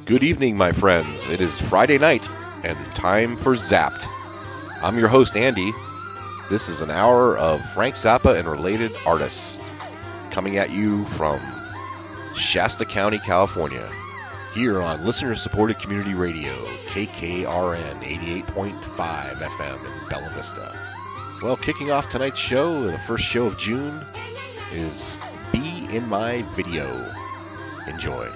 Good evening, my friends. It is Friday night and time for Zapped. I'm your host, Andy. This is an hour of Frank Zappa and related artists coming at you from Shasta County, California, here on listener-supported community radio, KKRN 88.5 FM in Bella Vista. Well, kicking off tonight's show, the first show of June, is Be In My Video. Enjoy.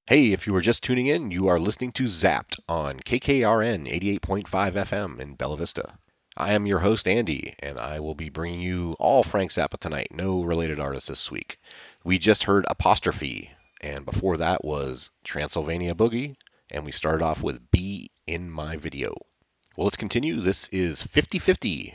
Hey, if you are just tuning in, you are listening to Zapped on KKRN 88.5 FM in Bella Vista. I am your host, Andy, and I will be bringing you all Frank Zappa tonight. No related artists this week. We just heard Apostrophe, and before that was Transylvania Boogie, and we started off with Be in My Video. Well, let's continue. This is 50/50.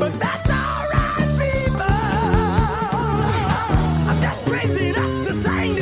Crazy enough to say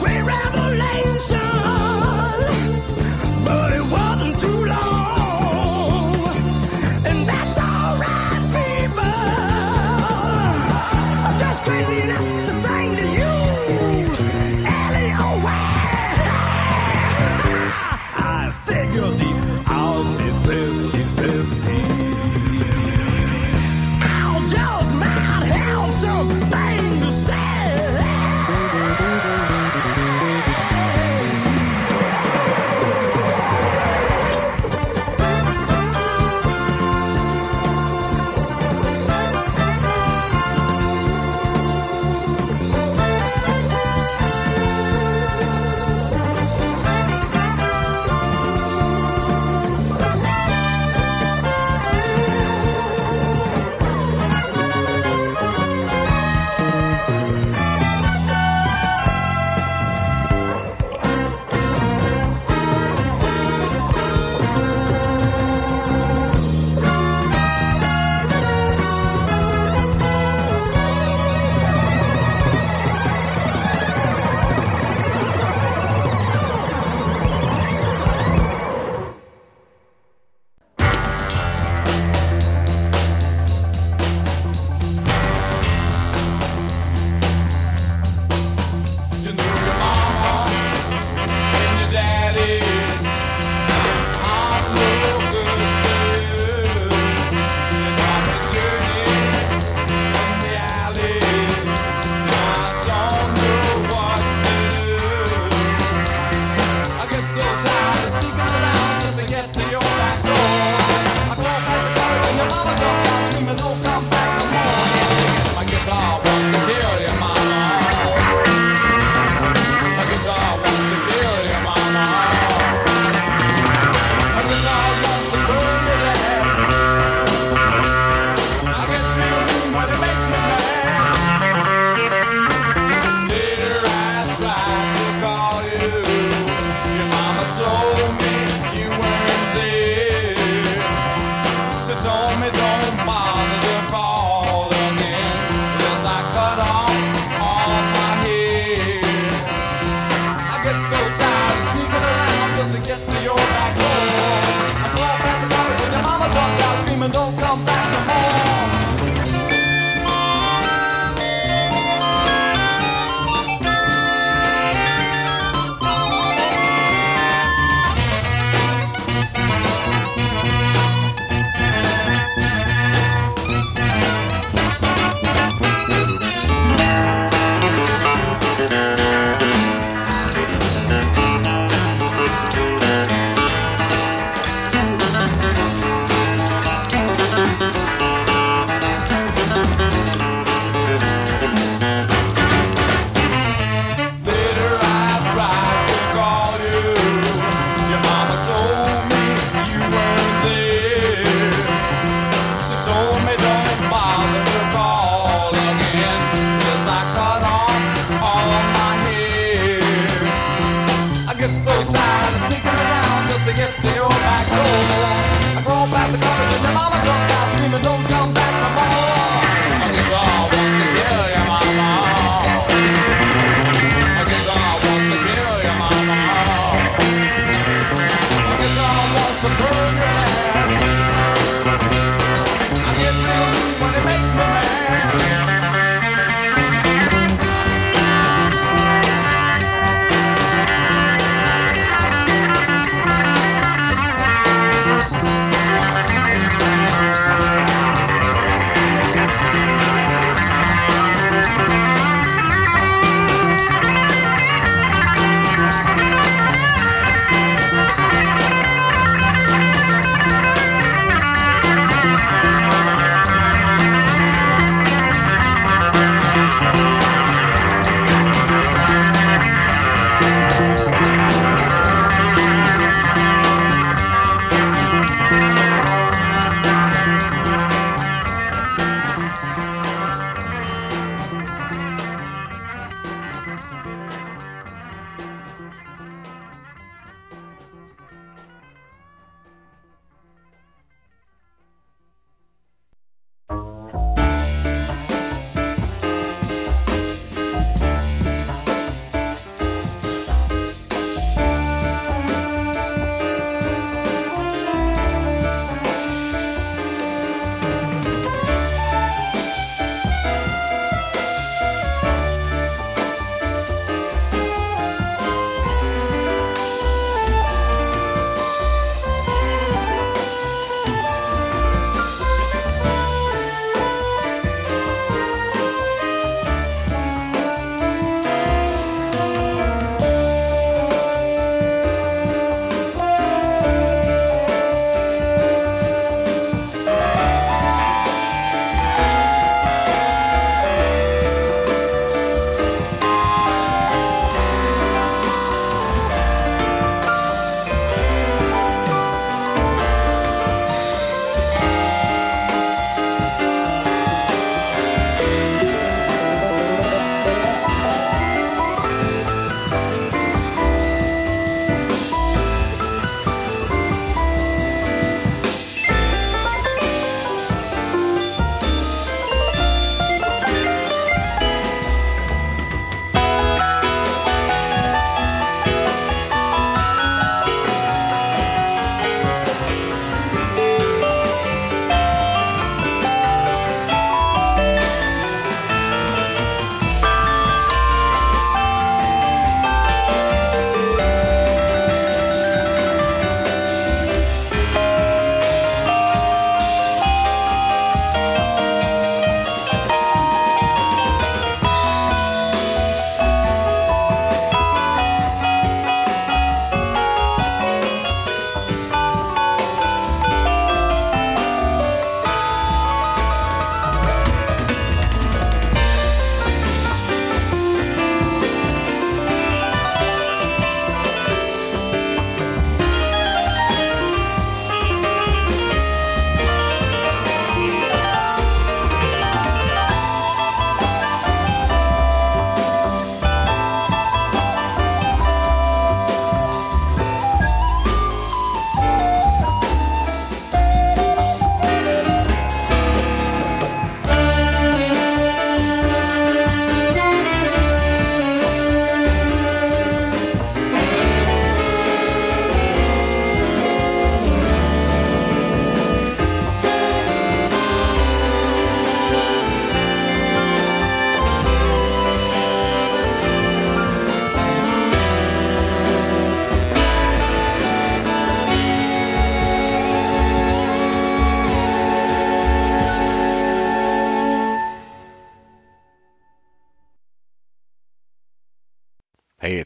great revelation, but it wasn't too long, and that's alright, people. I'm just crazy enough to sing to you, Ellie-O-Y. I figure the odds be 50-50. I just might have something to say.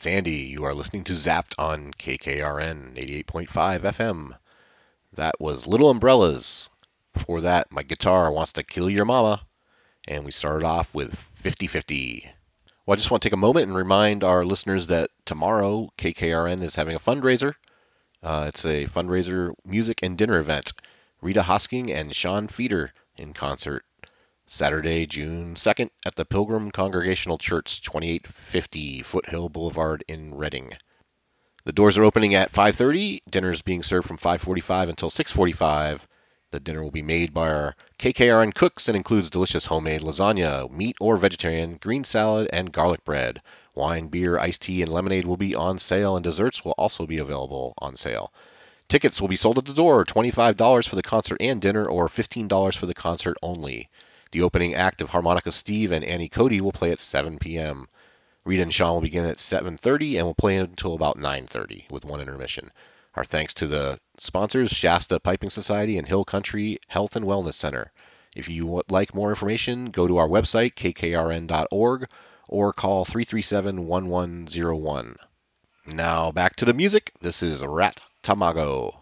it's Andy. You are listening to Zapped on KKRN 88.5 FM. That was Little Umbrellas. Before that, My Guitar Wants to Kill Your Mama. And we started off with 50/50. Well, I just want to take a moment and remind our listeners that tomorrow KKRN is having a fundraiser. It's a fundraiser music and dinner event. Rita Hosking and Sean Feeder in concert. Saturday, June 2nd at the Pilgrim Congregational Church, 2850 Foothill Boulevard in Reading. The doors are opening at 5:30. Dinner is being served from 5:45 until 6:45. The dinner will be made by our KKRN cooks and includes delicious homemade lasagna, meat or vegetarian, green salad, and garlic bread. Wine, beer, iced tea, and lemonade will be on sale, and desserts will also be available on sale. Tickets will be sold at the door, $25 for the concert and dinner, or $15 for the concert only. The opening act of Harmonica Steve and Annie Cody will play at 7 p.m. Rita and Sean will begin at 7:30 and will play until about 9:30 with one intermission. Our thanks to the sponsors, Shasta Piping Society and Hill Country Health and Wellness Center. If you would like more information, go to our website, kkrn.org, or call 337-1101. Now back to the music. This is Rat Tamago.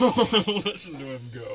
Listen to him go.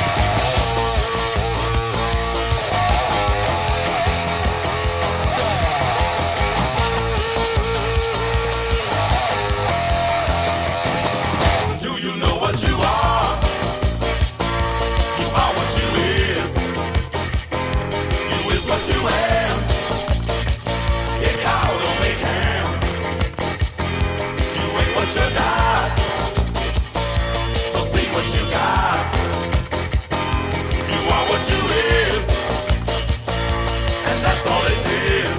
Do you know what you are? You are what you is. You is what you am. Get cow, don't make ham. You ain't what you're not. So see what you got. You are what you is. And that's all it is.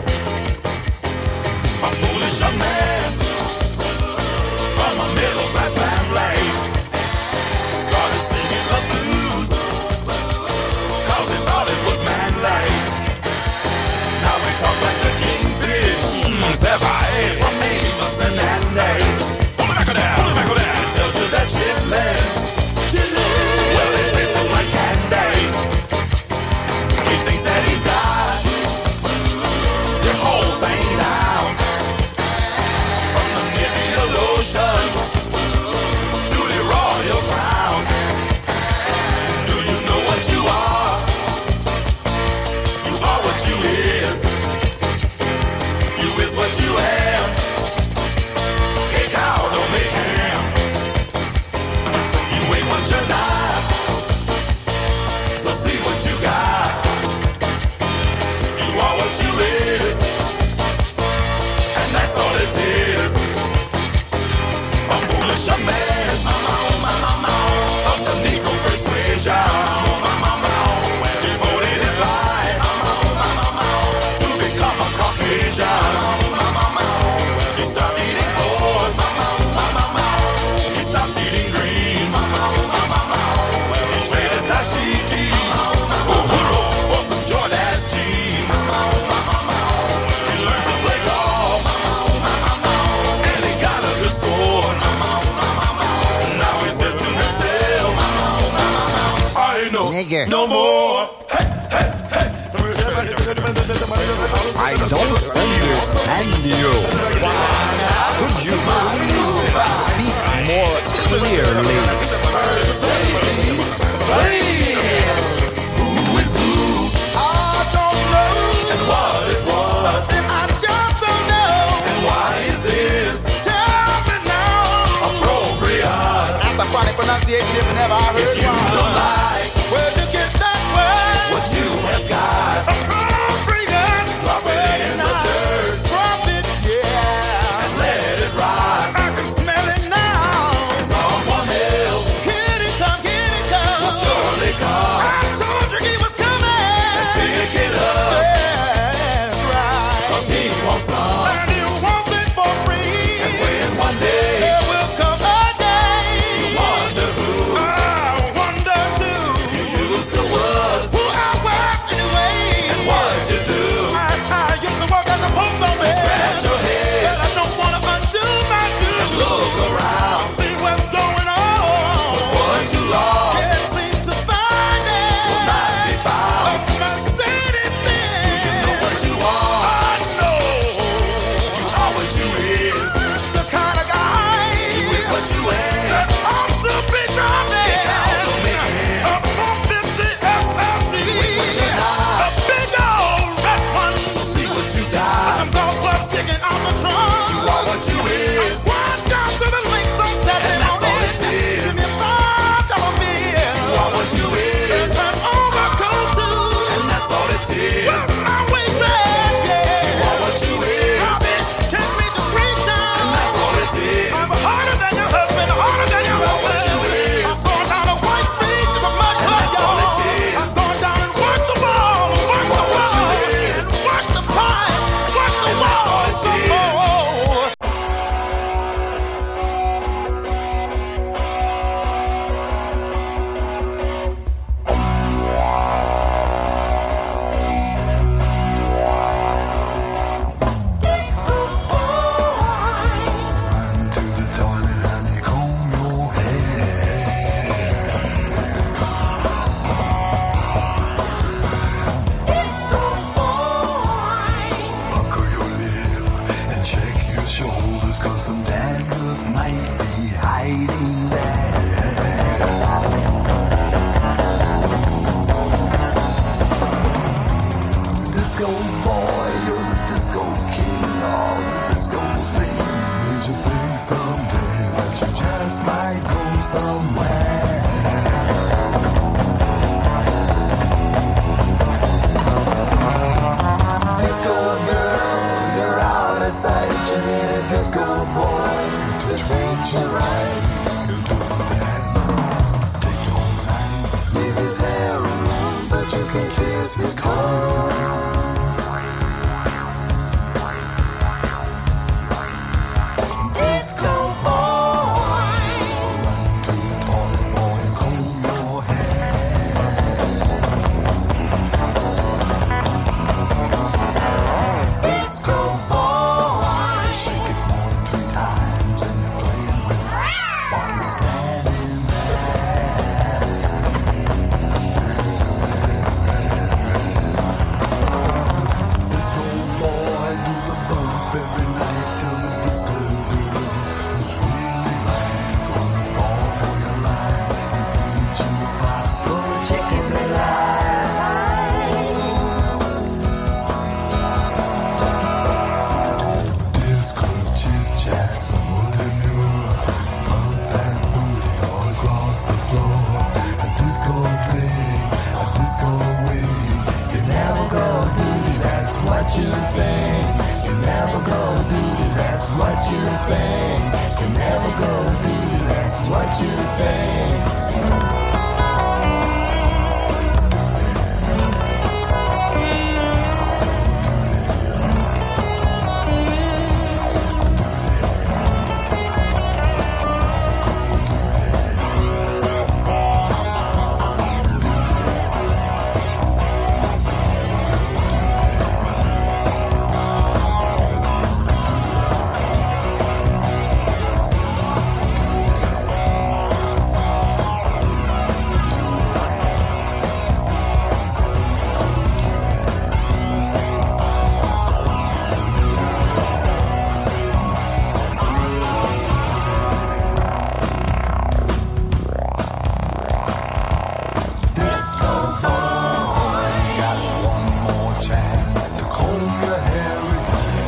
A foolish young man from a middle class family started singing the blues, 'cause he thought it was manly. Now we talk like the kingfish, Sapphire from Amos and Andy. Hold it back on that, hold it back on that. It tells you that chitlins, well, it tastes just like candy. He thinks that he's got the whole thing down, from the Nivea lotion to the royal crown. Do you know what you are? You are what you is. You is what you am. Hey cow, don't make ham. You ain't what you're not. So see what you got. You are what you is. And that's all it is. A foolish young man of the Negro persuasion devoted his life to become a Caucasian. He stopped eating pork. He stopped eating greens. He traded his dashiki for some Jordache jeans. He learned to play golf, and he got a good score. Now he says to himself, I ain't Nigger. no more. I don't understand you. Could you please speak more clearly? Who is who? I don't know. And what is what? Something I just don't know. And why is this? Tell me now. Appropriate. That's a funny pronunciation if you never heard If you one. don't like Where'd you get that word? what you has got, Appropriate. drop it in the dirt Drop it, yeah. and let it ride. I can smell it now. Someone else Here it come, here it comes. will surely come I told you he was coming. and pick it up, That's right. 'cause he wants some. And he wants it for free. And when one day There will come a day. you wonder who I wonder too. you used to was Who I was anyway. and what you do. I used to work at the post office. Scratch your head But I don't wanna undo my dues. and look around. See what's going on. What you lost Can't seem to find it. will not be found. A Mercedes-Benz. You know what you are. I know You are what you is. the kind of guy You is what you ain't. that ought to be driving Get out, don't make him. a 450 SLC. You ain't what you're not. A big old red one. So see what you got. Some golf clubs sticking out the trunk. You are what you is. Wind down to the links on Saturday And that's all morning. it is. Give me $5 bill. You are what you is. It's an overcoat too. And that's all it is. Where's my waitress? Yeah. You are what you is. Robin, take me to Freetown. And that's all it is. I'm harder than your husband, harder than your You are what husband. you is. I'm going down a white street to the mud club, that's all y'all. it is. I'm going down and work the ball, work You the are what you wall, is. and work the pie, work the And that's all wall it some is. more. Run to the toilet, honey, comb your hair. Pucker your lip and check your shoulders, 'cause some dandruff might be hiding there. but you just might go somewhere. Disco girl, you're out of sight. You need a disco boy to treat you right. He'll do the dance, take your life, leave his hair alone, but you can kiss his coat. Disco boy, run to the toilet boy and comb your hair. Disco boy, shake it more than 3 times and you're playing with while you're standing there. Disco boy, do the bump every night till the disco girl who's really right gonna fall for your line and feed you a box full of chicken delight. Disco chit chat so demure, pump that booty all across the floor. A disco thing, a disco wing. You never go duty, that's what you think. You never go duty, that's what you think. You never go duty, that's what you think. Disco boy, got one more chance to comb your hair again.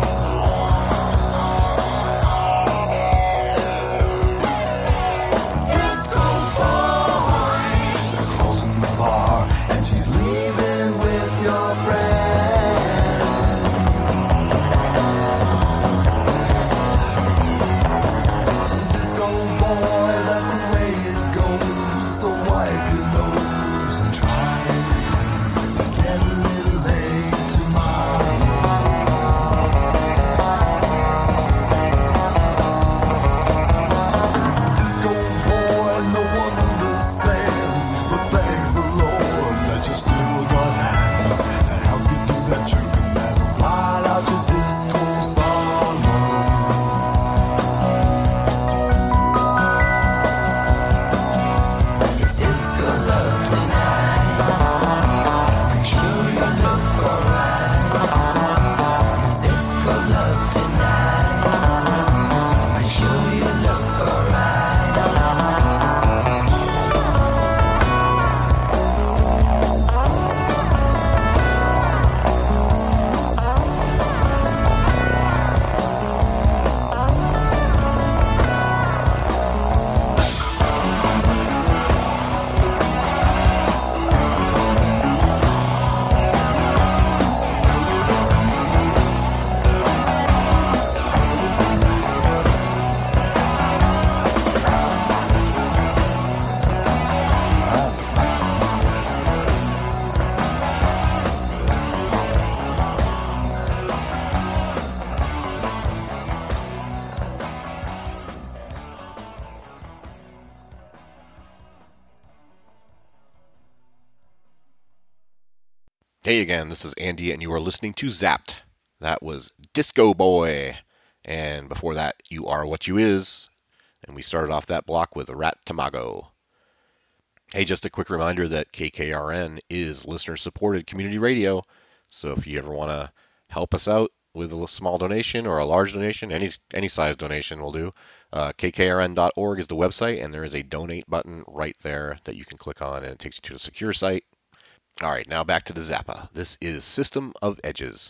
Disco boy, they're closing the bar and she's leaving with your friend. Disco boy, that's the way it goes. So wipe your nose and try it again to get a little late tomorrow. Disco boy, no one understands, but thank the Lord that you still got hands to help you do that jerking man while out your disco sorrow. It's disco love tonight. Make sure you look alright. It's disco love tonight. Make sure you look alright. Hey again, this is Andy, and you are listening to Zapped. That was Disco Boy. And before that, You Are What You Is. And we started off that block with Rat Tamago. Hey, just a quick reminder that KKRN is listener-supported community radio. So if you ever want to help us out with a small donation or a large donation, any size donation will do, kkrn.org is the website, and there is a donate button right there that you can click on, and it takes you to a secure site. All right, now back to the Zappa. This is System of Edges.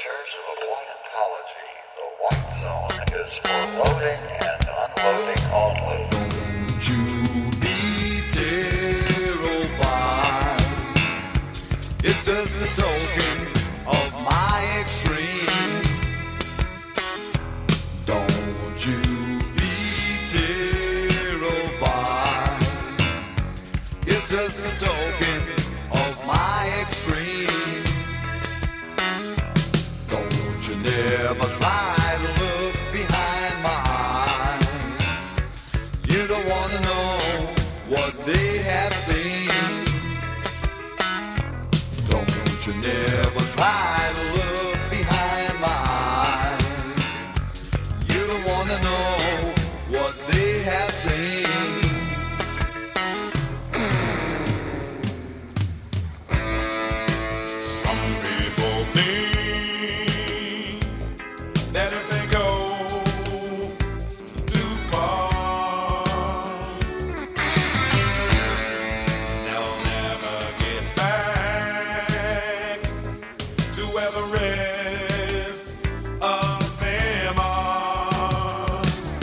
Church of Appliantology. The white zone is for loading and unloading only. You be terrified. It's just a token of my extreme. Don't you be terrified. It's just a token of my extreme. Don't you never try to look behind my eyes. You don't want to know what they have seen. Don't you never try to look behind my eyes. You don't want to know what they have seen. Some people think that if they go too far, they'll never get back to where the rest of them are.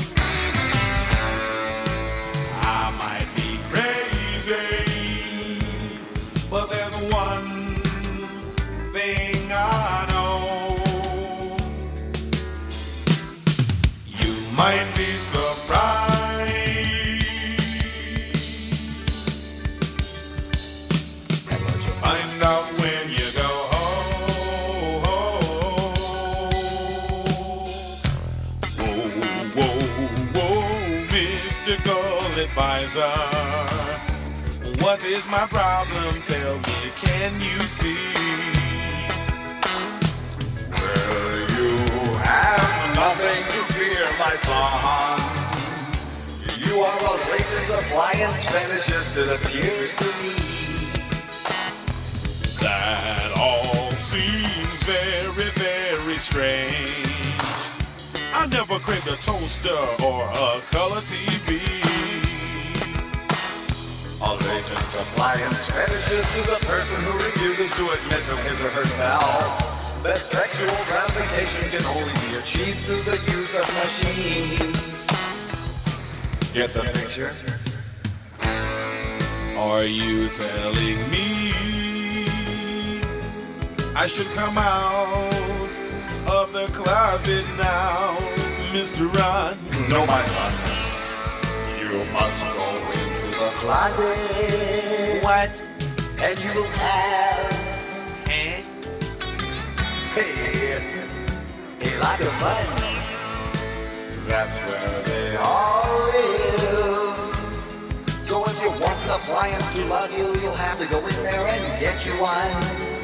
I might be crazy, but there's one thing I know. You might be surprised at what you find out when you go home. Whoa, whoa, whoa, mystical advisor. What is my problem? Tell me, can you see? Well, you have nothing to fear, my son. You are a latent appliance fetishist, it appears to me. That all seems very, very strange. I never craved a toaster or a color TV. A latent appliance fetishist is a person who refuses to admit to his or herself that sexual gratification can only be achieved through the use of machines. Get the picture? Are you telling me I should come out of the closet now, Mr. Ron? No, my son. You must go into the closet. What? And you will have Hey, a lot of fun. That's where they all live. So if you want an appliance to love you, you'll have to go in there and get you one.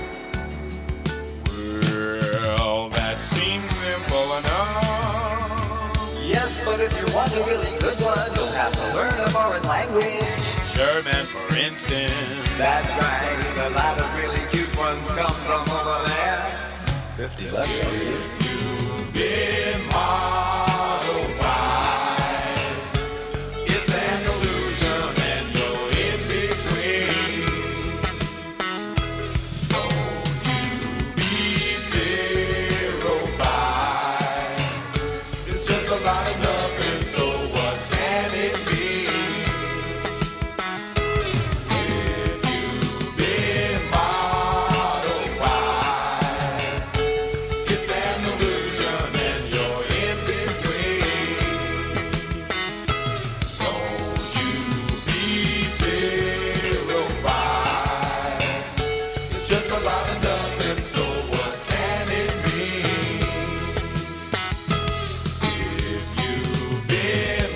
Well, that seems simple enough. Yes, but if you want a really good one, you'll have to learn a foreign language. German, for instance. That's right, a lot of really cute ones come from over there. $50, please. You've been modified. It's an illusion and you're in between. Don't you be terrified. It's just a lot of nothing, so what can it be? If you've been modified, it's an illusion and you're in between. Don't you be terrified. It's just a lot of nothing, so what can it mean? If you've been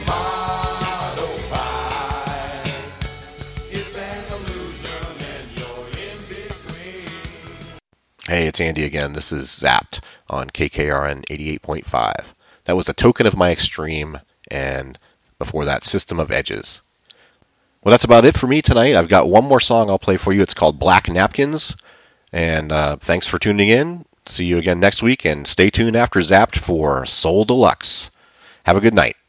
modified, it's an illusion and you're in between. Hey, it's Andy again. This is Zapped on KKRN 88.5. That was A Token of My Extreme, and before that, System of Edges. Well, that's about it for me tonight. I've got one more song I'll play for you. It's called Black Napkins, and thanks for tuning in. See you again next week, and stay tuned after Zapped for Soul Deluxe. Have a good night.